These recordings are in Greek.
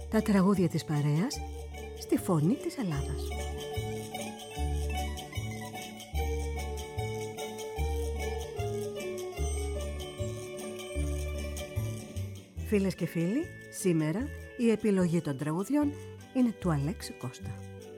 Τα τραγούδια της παρέας στη φωνή της Ελλάδας. Φίλες και φίλοι, σήμερα η επιλογή των τραγουδιών είναι του Αλέξη Κώστα.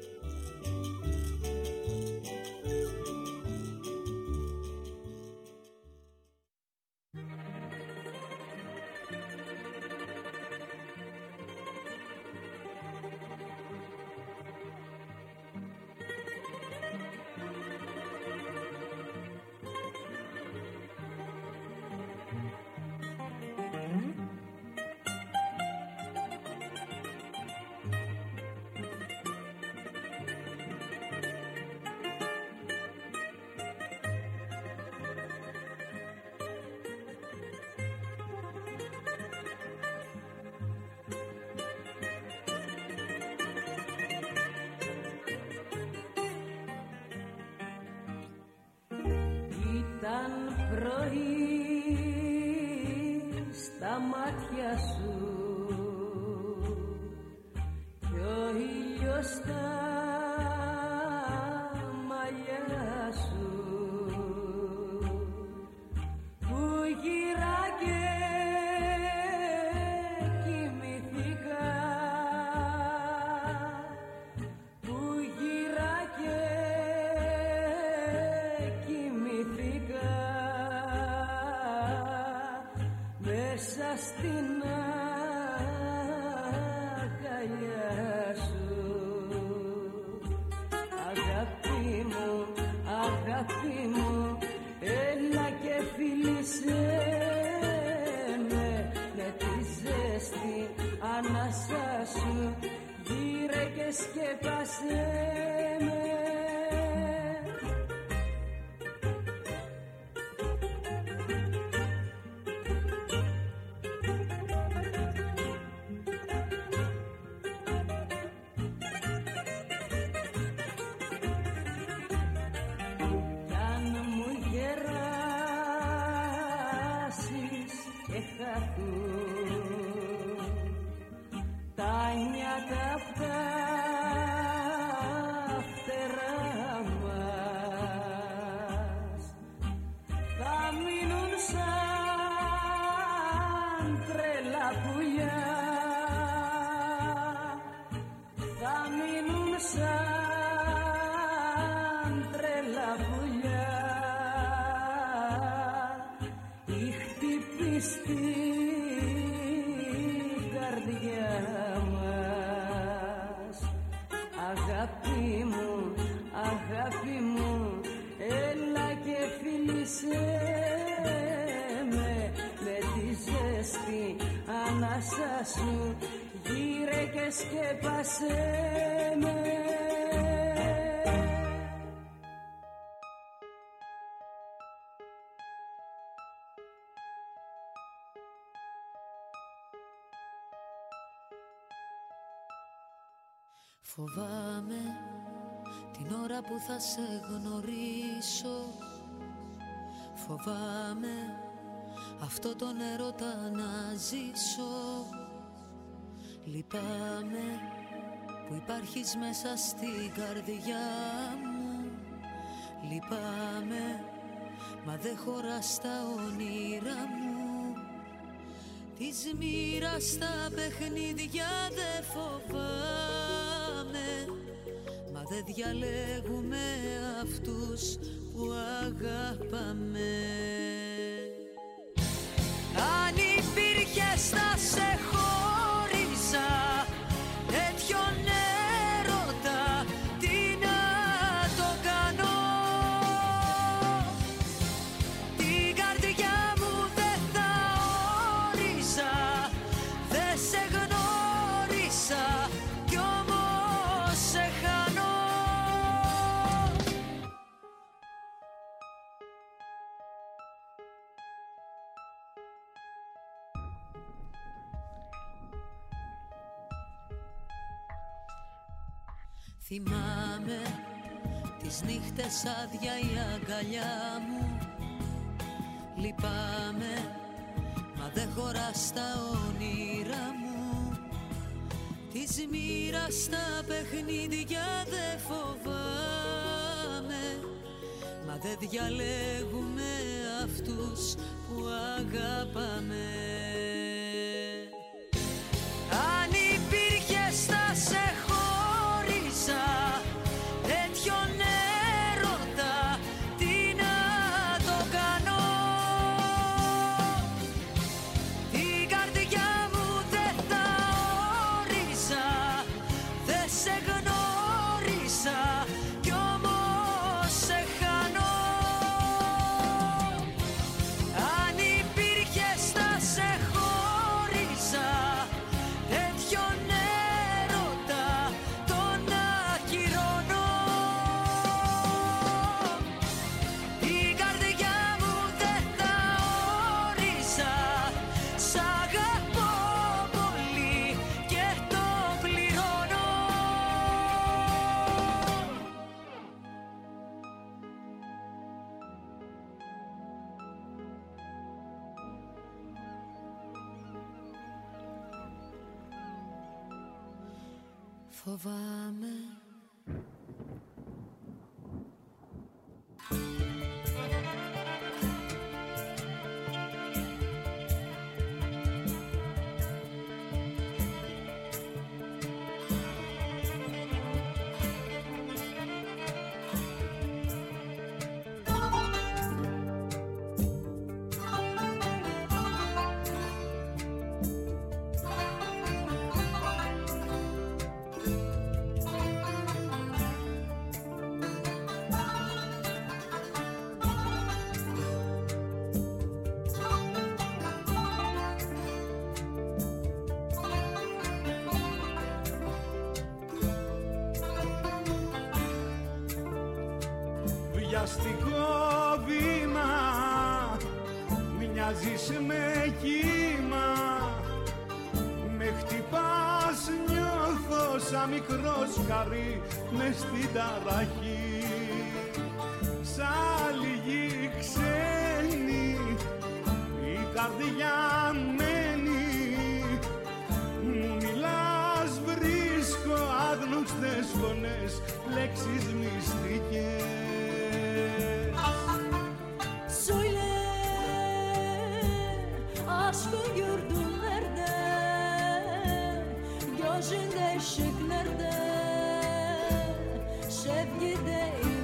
Ήταν πρωί στα μάτια σου κι ο ήλιος στα μαλλιά σου που γυράκε κοιμηθήκα, που γυράκε κοιμηθήκα μέσα στην αγκαλιά σου. Αγάπη μου, αγάπη μου, έλα και φίλησέ με τη ζέστη ανάσα σου, γύρε και σκέπασέ με. Τα νιάτα απ' τα φτερά μας θα μείνουν σαν τρελά πουλιά, θα μείνουν σαν τρελά πουλιά. Η χτυπήστη καρδιά μας. Αγάπη μου, αγάπη μου, έλα και φίλησέ με τη ζέστη ανάσα σου, γύρε και σκέπασέ με. Φοβάμαι την ώρα που θα σε γνωρίσω, φοβάμαι αυτό τον έρωτα να ζήσω. Λυπάμαι που υπάρχεις μέσα στην καρδιά μου, λυπάμαι μα δεν χωράς τα όνειρά μου. Της μοίρας τα παιχνίδια δεν φοβάμαι, μα δεν διαλέγουμε αυτούς που αγάπαμε. Αν υπήρχες θα σε χώριζα, τέτοιον έρωτα τι να το κάνω. Την καρδιά μου δεν θα όριζα, δεν σε γνώρισα κι όμως σε χάνω. Θυμάμαι τις νύχτες άδεια η αγκαλιά μου, λυπάμαι μα δεν χωράς τα όνειρά μου. της μοίρας τα παιχνίδια δεν φοβάμαι, μα δεν διαλέγουμε αυτούς που αγαπάμε. Αν υπήρχες θα σε χώρισα, τέτοιον έρωτα τι να το κάνω. Την καρδιά μου δεν θα όρισα, δεν σε γνώρισα κι όμως σε χάνω. Αν υπήρχες θα σε χώρισα, τέτοιον έρωτα τον ακυρώνω. Την καρδιά μου δεν θα όρισα, σ' αγαπώ πολύ και το πληρώνω. Φοβάμαι. Βιαστικό βήμα, μοιάζεις με κύμα. Με χτυπάς, νιώθω σαν μικρό σκαρί μες στην ταραχή. Σαν λίγη ξένη η καρδιά μένει. Μου μιλάς, βρίσκω άγνωστες φωνές, λέξεις μυστικές. Söyle aşkın gördüm nerede, gözünde ışık nerede, sevgide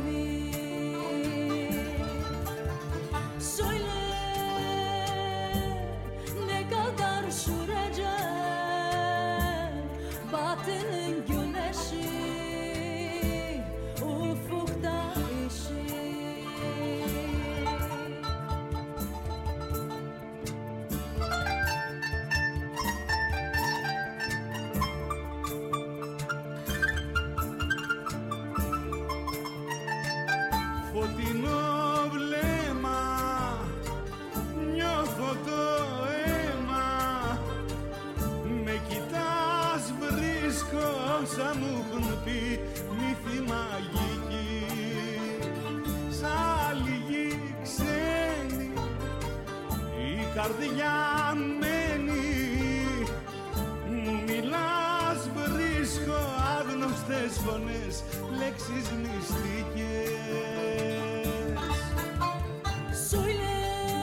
söyle ne kadar sürecek batının güneşi ufukta ışık. Φωτεινό βλέμμα, νιώθω το αίμα. Με κοιτάς, βρίσκω όσα μου έχουν πει μύθι μαγική. Σαν λίγη ξένη η καρδιά μένει. Μου μιλάς, βρίσκω άγνωστες φωνές, λέξεις μυστικές. Söyle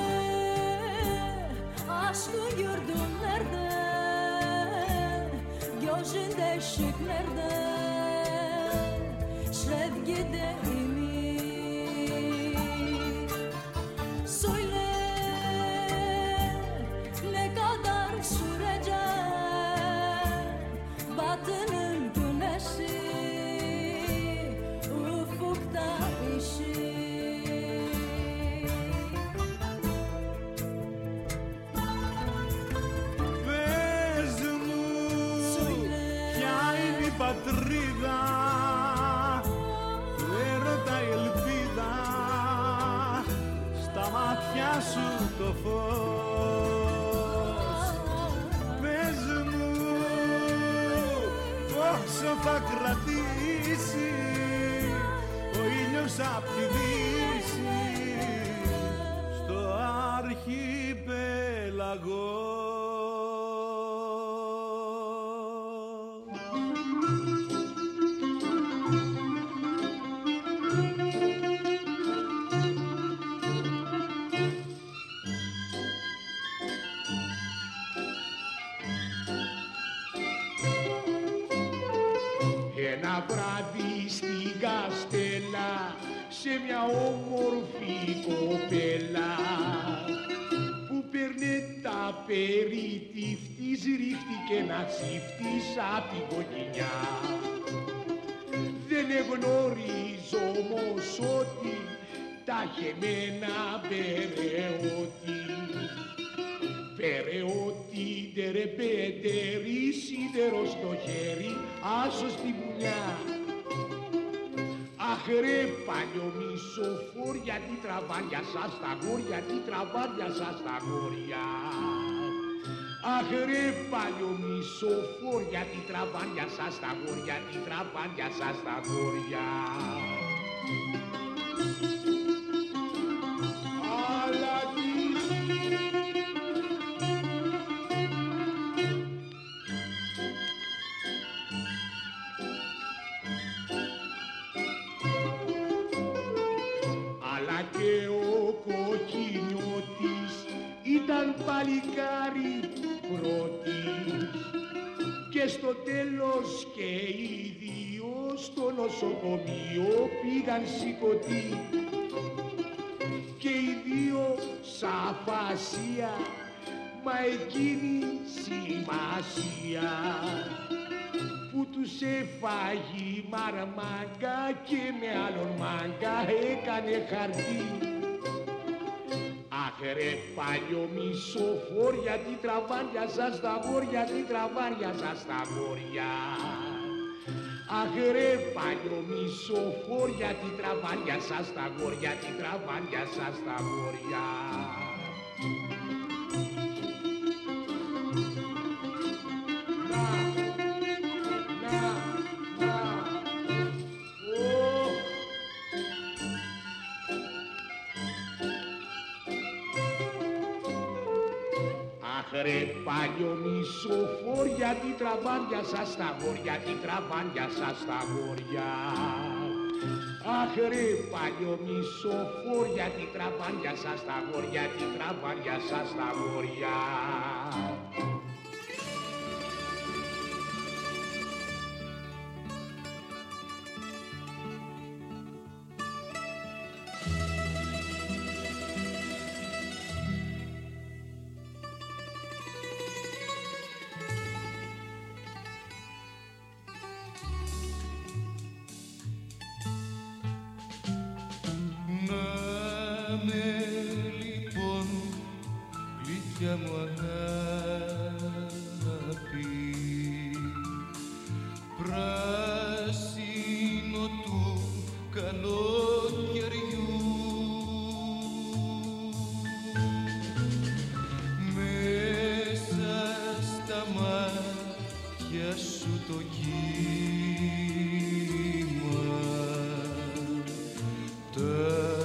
aşkı gördüm nerede, gözünde ışık nerede, sevgide ümit. Söyle ne kadar sürecek batının güneşi ufukta ışık. Πες μου, ποια είναι η πατρίδα του έρωτα η ελπίδα, στα μάτια σου το φως. Πες μου, πόσο θα κρατήσει ο ήλιος απ' τη δύση στο αρχιπέλαγο. Ένα βράδυ στην Καστέλα, σε μια όμορφη κοπέλα που παίρνε τα περιτύφτης, ρίχτηκε ένα τσίφτης απ' την κοκκινιά. Δεν εγνωρίζω όμως ότι τα χεμένα περαιότη, περαιότη ντερεπέτερη, σίδερο στο χέρι, άσο στη μουλιά. Αχ ρε παλιομισοφόρ, γιατί τραβάρια σας τα γόρια, τι τραβάρια σας τα γόρια. Αχ ρε παλιομισοφόρ, γιατί τραβάρια σας τα γόρια, τι τραβάρια σας τα γόρια. Αλλά και ο κοκκινιώτης ήταν παλικάρι πρώτης και στο τέλος και οι δύο στο νοσοκομείο πήγαν σηκωτοί και οι δύο σαφασία, μα εκείνη σημασία που τους έφαγε η μαρμάγκα και με άλλον μάγκα έκανε χαρτί. Αχ ρε παλιομισοφόρ, γιατί τραβάρια σας τα γόρια, τι τραβάρια σας τα γόρια. Αχ ρε παλιομισοφόρ, γιατί τραβάρια σας τα γόρια, τι τραβάρια σας τα γόρια. Αχ ρε παλιομισοφόρ, γιατί τραβάρια σας τα γόρια, τι τραβάρια σας τα γόρια. Αχ ρε παλιομισοφόρ, γιατί τραβάρια σας τα γόρια, τι τραβάρια σας τα γόρια. Μου αγάπη, πράσινο του καλοκαιριού, μέσα στα μάτια σου το κύμα, τα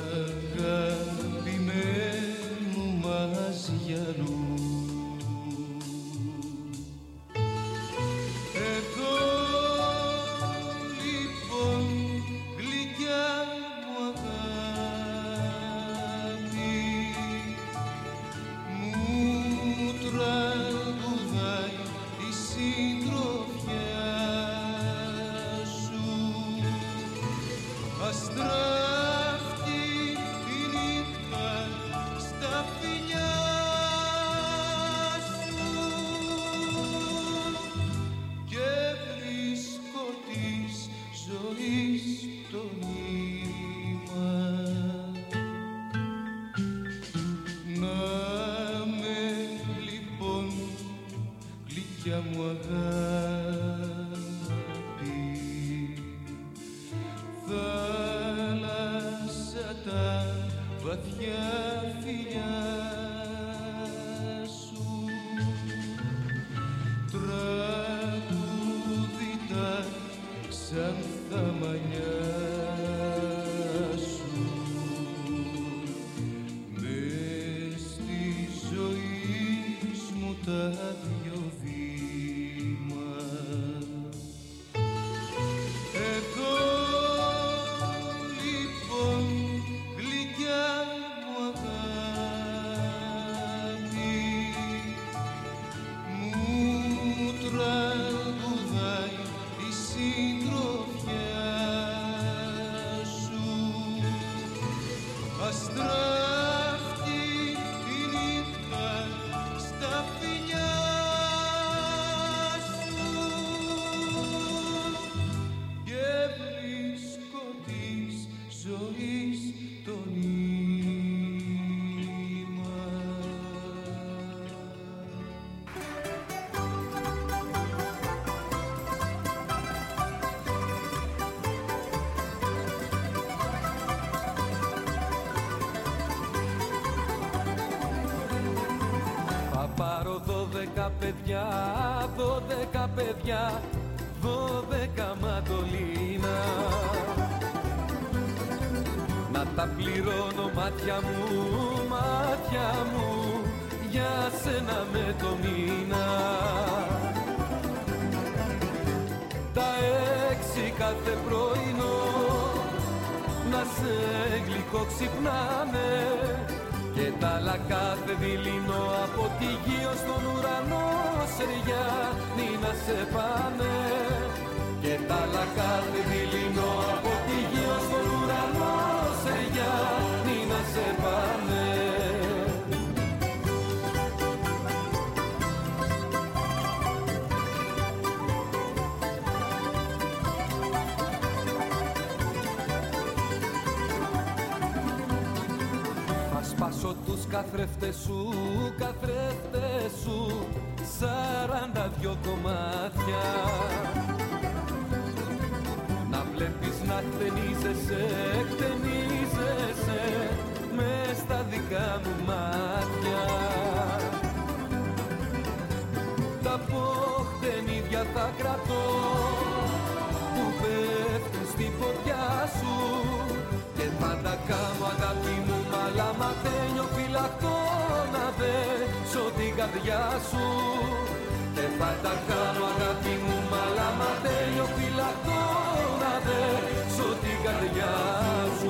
αγαπημένου μας γυαλού. Μου αγάπη, θάλασσα τα βαθιά φιλιά σου, τραγουδητά σαν τα μαλλιά σου, μες στη ζωή μου τα δυο βήμα. Εδώ λοιπόν γλυκιά μου αγάπη, μου τραγουδάει η σύντροφη παιδιά, 12 παιδιά, 12 μαντολίνα. Να τα πληρώνω μάτια μου, για σένα με το μήνα. Τα 6 κάθε πρωινό να σε γλυκό ξυπνάμε, και τα άλλα κάθε δειλινό από τη γη ως τον ουρανό σεριάνι να σε πάνε. Και τα άλλα κάθε δειλινό από τη γη ως τον ουρανό σεριάνι να σε πάνε. Σπάσω τους καθρέφτες σου, 42 κομμάτια. Να βλέπεις να χτενίζεσαι μες στα δικά μου μάτια. Τα ποχτενίδια θα κρατώ που πέφτουν στην ποδιά σου, και θα τα κάνω αγάπη μου μαλαματένιο φυλακτό να δέσω την καρδιά σου. Και θα τα κάνω αγάπη μου μαλαματένιο φυλακτό να δέσω την καρδιά σου.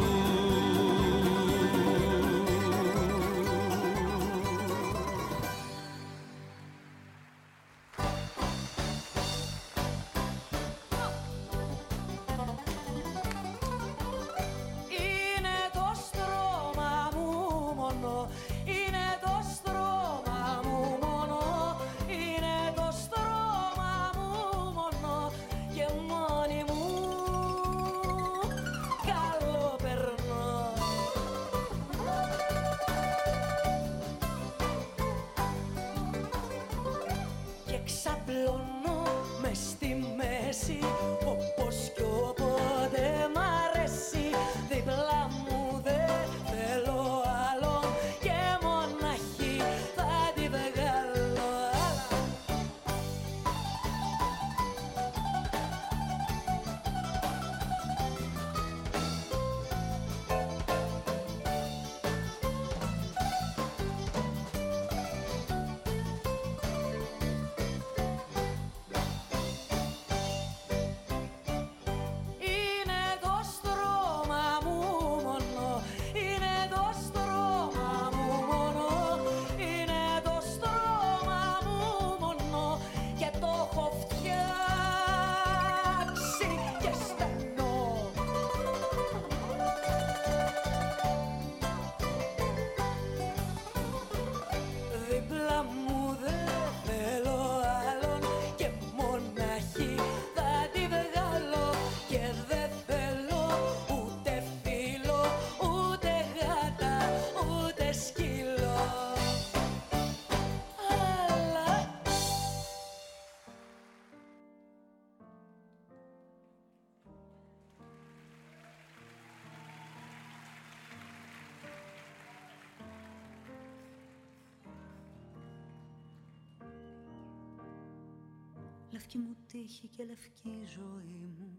Λευκή μου τύχη και λευκή ζωή μου,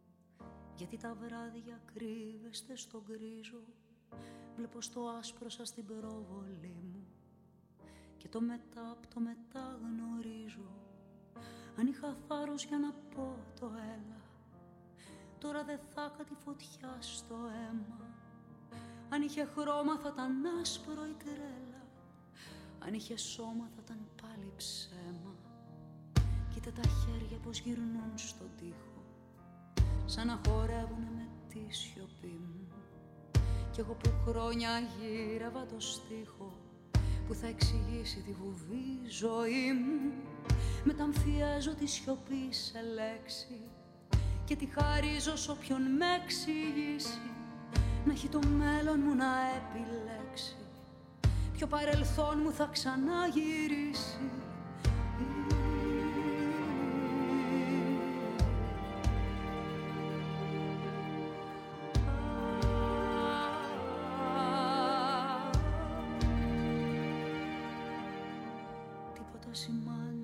γιατί τα βράδια κρύβεστε στον γκρίζο. Βλέπω στο άσπρο σας την προβολή μου, και το μετά απ' το μετά γνωρίζω. Αν είχα θάρρος για να πω το έλα, τώρα δεν θα είχα τη φωτιά στο αίμα. Αν είχε χρώμα θα ήταν άσπρο η τρέλα, αν είχε σώμα θα ήταν πάλι ψέμα. Κοίτα τα χέρια πως γυρνούν στον τοίχο, σαν να χορεύουνε με τη σιωπή μου. Κι εγώ που χρόνια γύρευα το στίχο που θα εξηγήσει τη βουβή ζωή μου, μεταμφιέζω τη σιωπή σε λέξη και τη χαρίζω σ' όποιον με εξηγήσει. Να έχει το μέλλον μου να επιλέξει, ποιο παρελθόν μου θα ξαναγυρίσει. Τίποτα σημάνει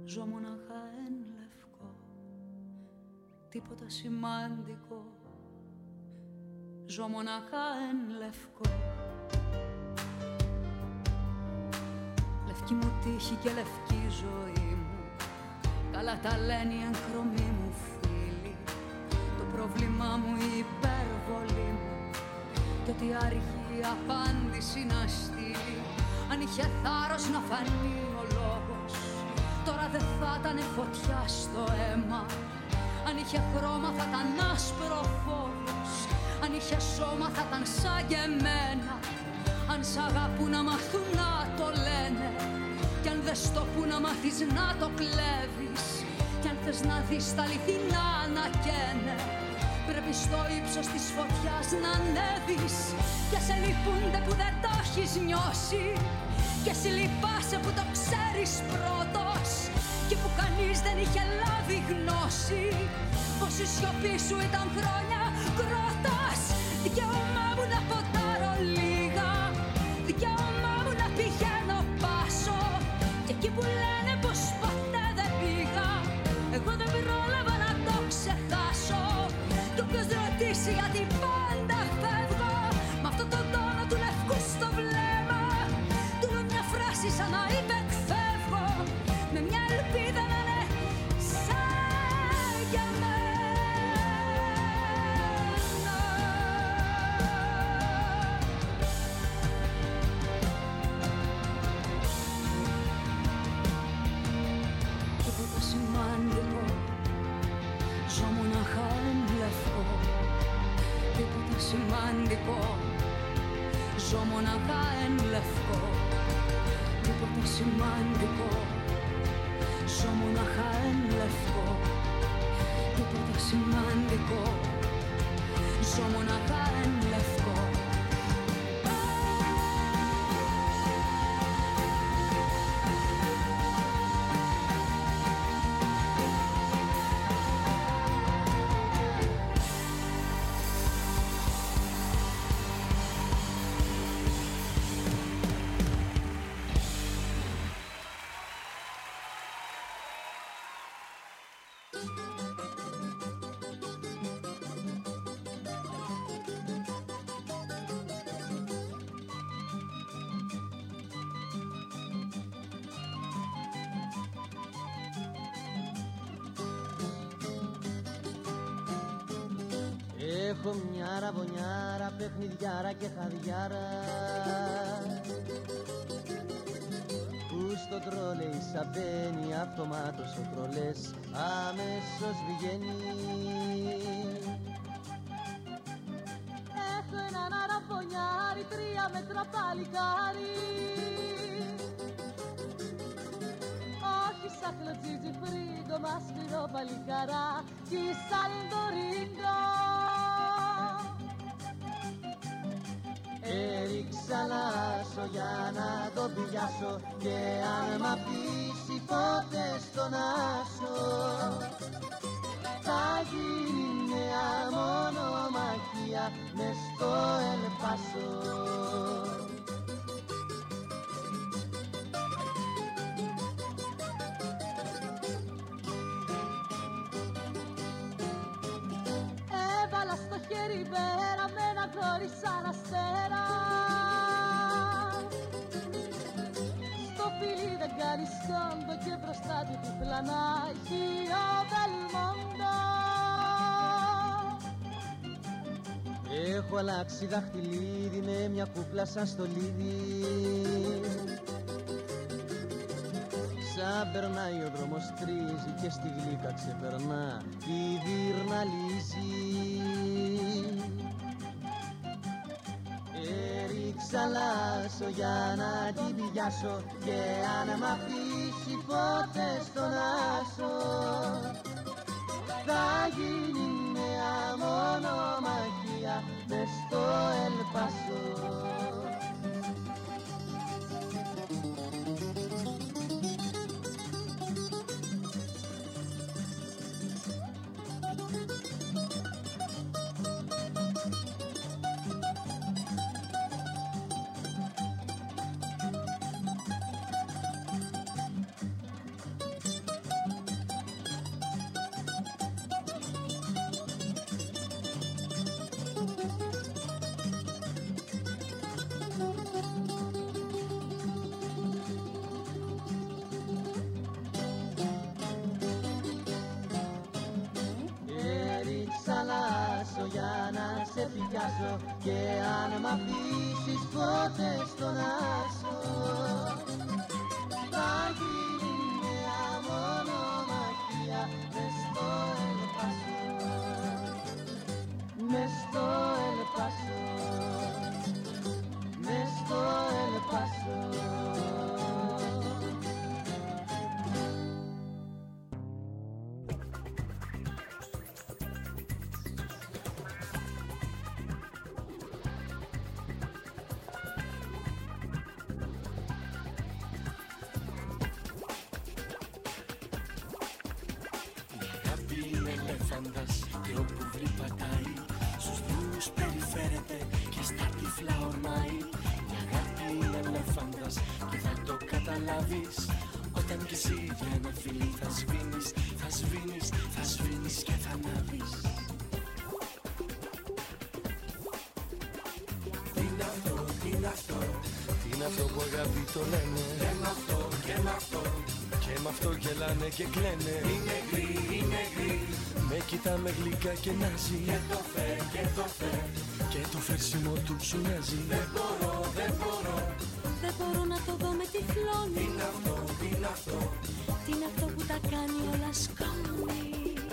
ζω μοναχά εν λευκό, τίποτα σημαντικό, ζω μοναχά εν λευκό. Λευκή μου τύχη και λευκή ζωή μου, καλά τα λένε οι εγχρωμοί μου φίλοι, το πρόβλημά μου η υπερβολή μου, κι ότι αργή απάντηση να στείλει. Αν είχε θάρρος να φανεί ο λόγος, τώρα δεν θα ήταν φωτιά στο αίμα. Αν είχε χρώμα θα ήταν άσπρο φόβος, αν είχε σώμα θα ήταν σαν και εμένα. Αν σ' αγαπούν να μάθουν να το λένε, κι αν δεν στο που να μάθεις να το κλέβεις, κι αν θες να δεις τα αληθινά να καίνε, πρέπει στο ύψος της φωτιάς να ανέβεις. Και σε λυπούνται που δεν το έχεις νιώσει, και σε λυπάσαι που το ξέρεις πρώτος, και που κανείς δεν είχε λάβει γνώση πως η σιωπή σου ήταν χρόνια κρότας. Δικαίωμά μου να ποτάρω λίγα, δικαίωμά μου να πηγαίνω πάσο, και εκεί που λένε πως ποτέ δεν πήγα, εγώ δεν πρόλαβα να το ξεχάσω. Κι όποιος ρωτήσει γιατί πάντα φεύγω, με αυτό το τόνο του λευκού στο βλέμμα, του λέω μια φράση σαν να υπεκφεύγω, με μια ελπίδα να είναι σαν για μένα. Τίποτα σημαντικό, ζω μοναχά εν λευκό. Τίποτα σημαντικό, ζω μοναχά εν λευκό. Τίποτα σημαντικό, ζω μοναχά εν λευκό. Τίποτα σημαντικό, ζω μοναχά εν λευκό. Έχω μια ραβωνιάρα, παιχνιδιάρα και χαδιάρα, που στο τρόλεϊ σαν μπαίνει αυτομάτως ο τρολές αμέσως βγαίνει. Έχω έναν αραβωνιάρι, 3 μέτρα παλικάρι, όχι σαν χλωτζίτζι φρίγκο, μα σκληρό παλικαρά κι σαν το ρίγκο. Έριξα λάσο για να το πιάσω, και αν μ' αφήσει ποτέ στον άσο, θα γίνει νέα μονομαχία μες στο Ελπάσο. Έβαλα στο χέρι πέρα με ένα γόρι σαν αστέρα, στο φίλι δεν κάνει σκόντο και μπροστά του διπλανάκι ο Μπελμόντο. Έχω αλλάξει δαχτυλίδι με μια κούκλα σαν στολίδι, σαν περνάει ο δρόμος τρίζει και στη γλύκα ξεπερνά η δύρναλίζει. Έριξα λάσο για να την πιάσω, και αν μ' αφήσει ποτέ στον άσο, θα γίνει νέα μονομαχία μες στο Ελπάσο. χαλάσω για να σε πικάσω και αν μ' αφήσεις ποτέ στον άσο θα γίνει μια μονομαχία μες στο Ελπάσο, μες στο Ελπάσο, μες στο Ελπάσο. Και όπου βρει πατάει, στους δρόμους περιφέρεται και στα τυφλά ορμάει. Η αγάπη είναι ελέφαντας και θα το καταλάβεις όταν κι εσύ για ένα φιλί θα σβήνεις, θα σβήνεις, θα σβήνεις και θα ανάβεις. Τι είναι αυτό, τι είναι αυτό, τι είναι αυτό που αγάπη το λένε. Και μ' αυτό, και μ' αυτό, και μ' αυτό γελάνε και κλαίνε. Είναι γρή, είναι γρή. Με κοιτά με γλυκά και νάζει. Και το φε, και το φε, και το φέρσιμο του σου νοιάζει. Δεν μπορώ, δεν μπορώ, δεν μπορώ να το δω με τυφλώνει. Τι είναι αυτό, τι είναι αυτό, τι είναι αυτό που τα κάνει όλα σκόνη.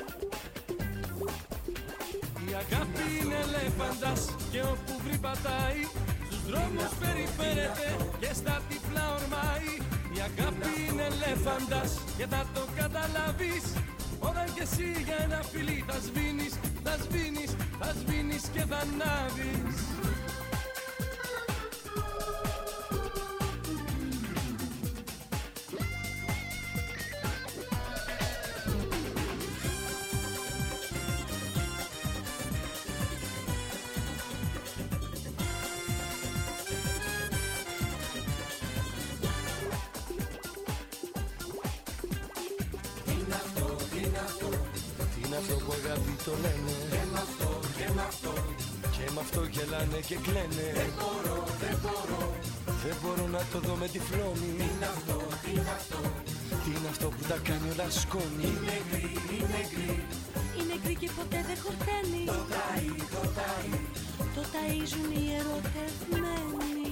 Η αγάπη είναι ελέφαντας και όπου βρει πατάει, στους δρόμους περιφέρεται και στα τυφλά ορμάει. Η αγάπη είναι ελέφαντας και θα το καταλάβεις όταν κι εσύ για ένα φιλί θα σβήνεις, θα σβήνεις, θα σβήνεις και θα ανάβεις. Αυτό που αγάπη το λένε. Και μ' αυτό, και μ' αυτό, και μ' αυτό γελάνε και κλαίνε. Δεν μπορώ, δεν μπορώ, δεν μπορώ να το δω με τυφλώνει. Τι είναι αυτό, τι είναι αυτό, τι είναι αυτό που τα κάνει όλα σκόνη. Είναι γκρι, είναι γκρι, είναι γκρι και ποτέ δεν χορταίνει. Το ταΐ, το ταΐ, το ταΐζουν οι ερωτευμένοι.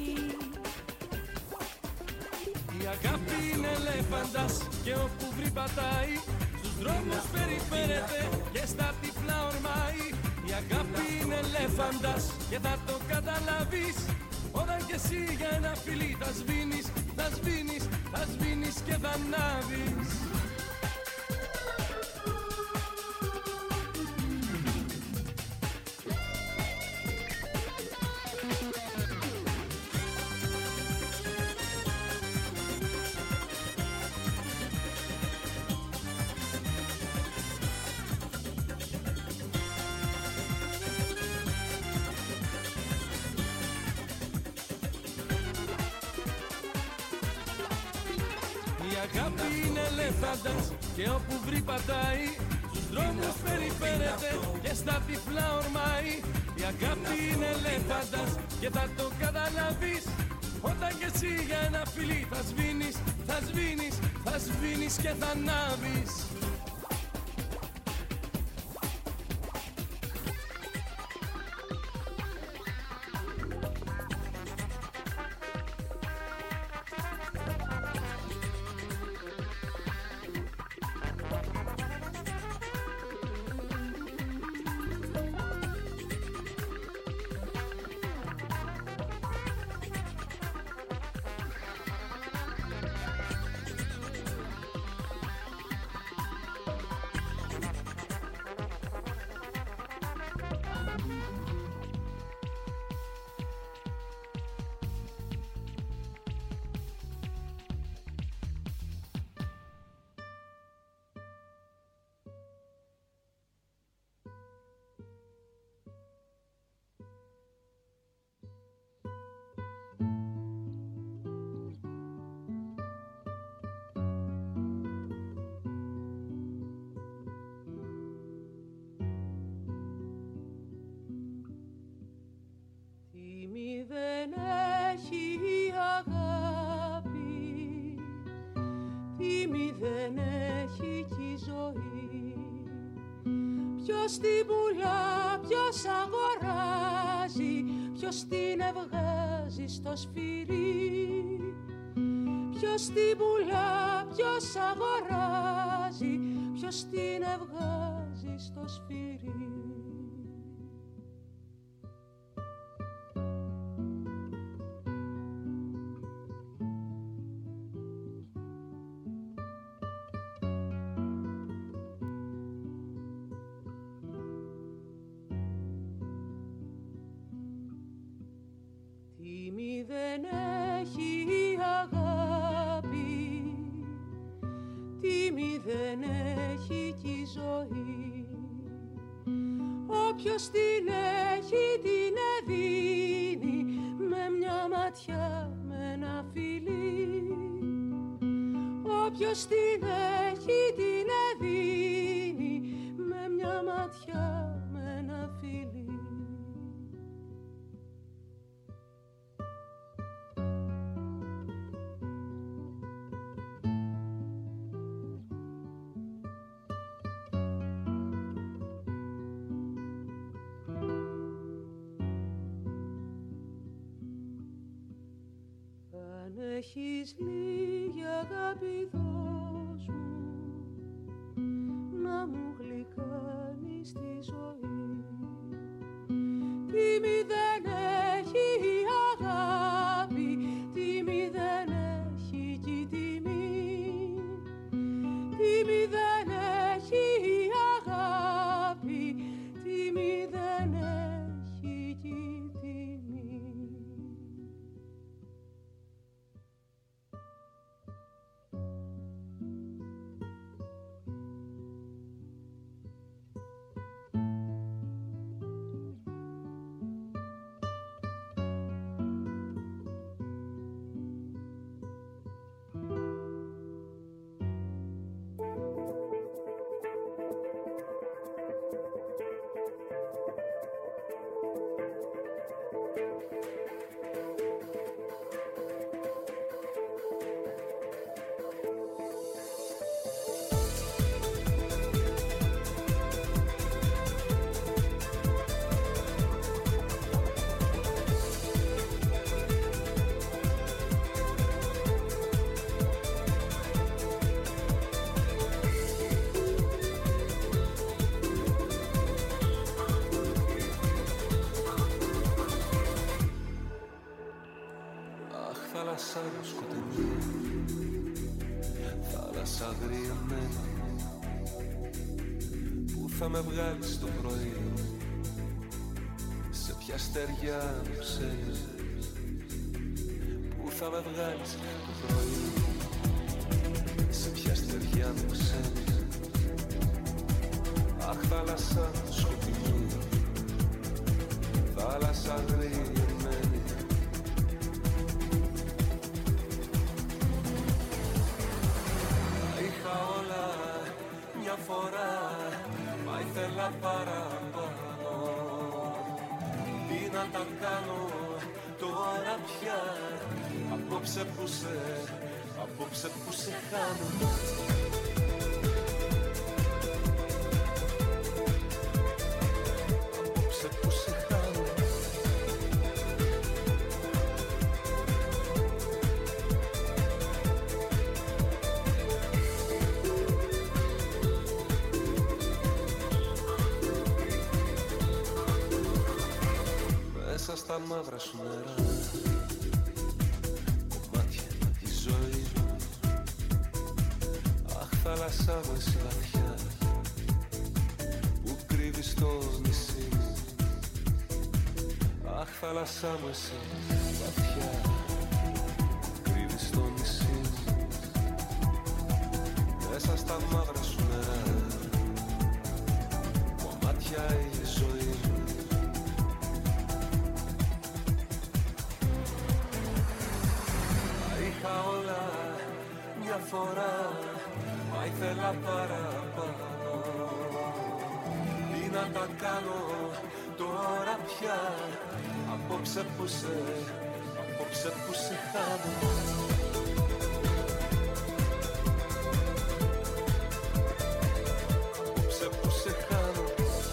Η αγάπη είναι ελέφαντας και όπου βρει πατάει, στους δρόμους περιφέρεται και στα τυφλά ορμάει. Η αγάπη είναι ελέφαντας και θα το καταλάβεις όταν κι εσύ για ένα φιλί θα σβήνεις, θα σβήνεις, θα σβήνεις και θα ανάβεις. Η αγάπη είναι ελέφαντας και όπου βρει πατάει, στους δρόμους περιφέρεται και στα τυφλά ορμάει. Η αγάπη είναι ελέφαντας και θα το καταλάβεις όταν κι εσύ για ένα φιλί θα σβήνεις, θα σβήνεις, θα σβήνεις και θα ανάβεις. Ποιος την πουλά, ποιος αγοράζει, ποιος την ευγάζει στο σφυρί. Ποιος την πουλά, ποιος αγοράζει, ποιος την ευγάζει στο σφυρί. Δεν έχει αγάπη, τίμη δεν έχει κι η ζωή. Όποιος την έχει την δίνει με μια ματιά, με ένα φιλί. Όποιος την έχει την δίνει με μια ματιά, με ένα φιλί. Έχεις λίγη αγάπη δώσ' μου, να μου γλυκάνεις τη ζωή. Τίμη δεν έχει η αγάπη, τίμη δεν έχει κι η τιμή. Τίμη δεν έχει η αγάπη, τίμη δεν έχει κι η τιμή. θάλασσα σκοτεινή, θάλασσα αγριεμένη, που θα με βγάλεις το πρωί, σε ποια στεριά μου ξένη, που θα με βγάλεις το πρωί, σε ποια στεριά μου ξένη. Αχ, θάλασσα σκοτεινή, θάλασσα αγριεμένη, όλα μια φορά, μα ήθελα παραπάνω. Τι να τα κάνω τώρα πια, απόψε που σε χάνω. Απόψε που σε χάνω. Μέσα στα μαύρα σου νερά, κομμάτια η ζωή μου. Αχ, θάλασσά μου εσύ βαθιά, που κρύβεις το νησί μου. Αχ, θάλασσά μου εσύ βαθιά, που κρύβεις το νησί μου. Μέσα στα μαύρα σου νερά, κομμάτια η ζωή μου. Όλα μια φορά, μα ήθελα παραπάνω. Τι να τα κάνω τώρα πια, απόψε που σε χάνω. Απόψε που σε χάνω.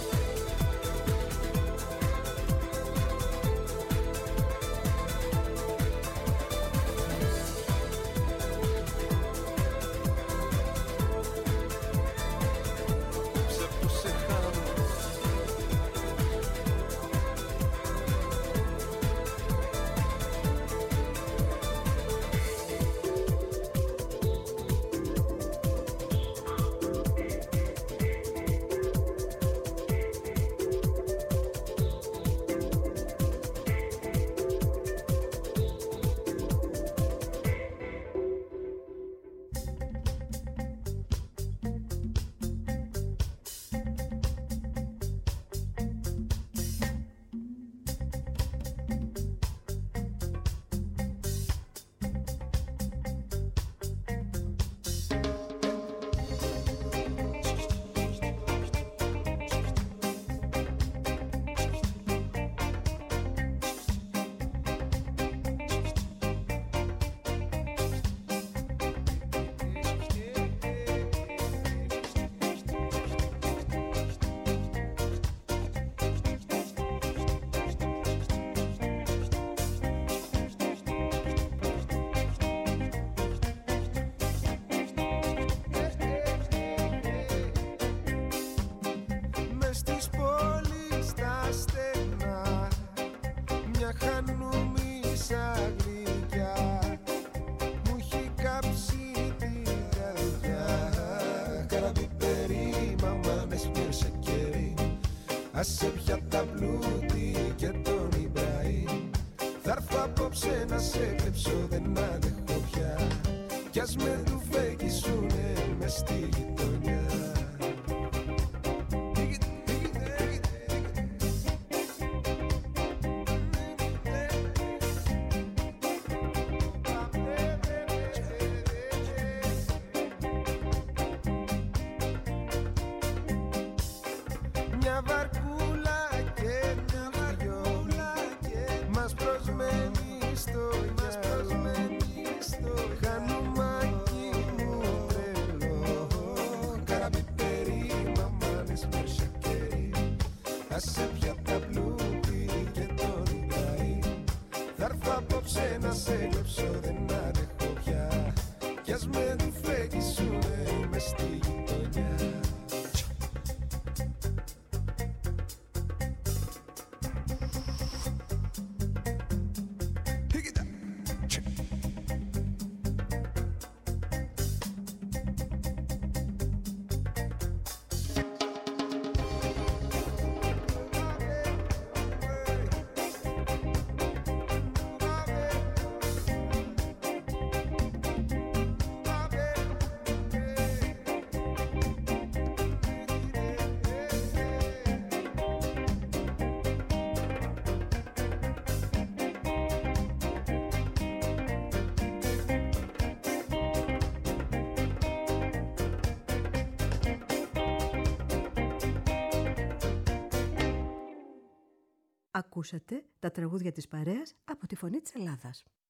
Άσε πια τα πλούτη και τον Ιμπραήμ. Θα έρθω απόψε να σε κλέψω, δεν αντέχω πια. Κι ας με του φεγγισούνε μες στη γειτονιά. Μια βαρκούλα και μια δυο μας προσμένει στο μυαλό. Χανουμάκι μου τρελό, καραπιπέρι, μαμάνες με σακέρι. Άσε πια τα πλούτη και τον Ιμπραήμ. Θα έρθω απόψε να σε κλέψω, δεν αντέχω πια. Κι ας με του φεγγισούνε μες στη γειτονιά. Ακούσατε τα τραγούδια της παρέας από τη Φωνή της Ελλάδας.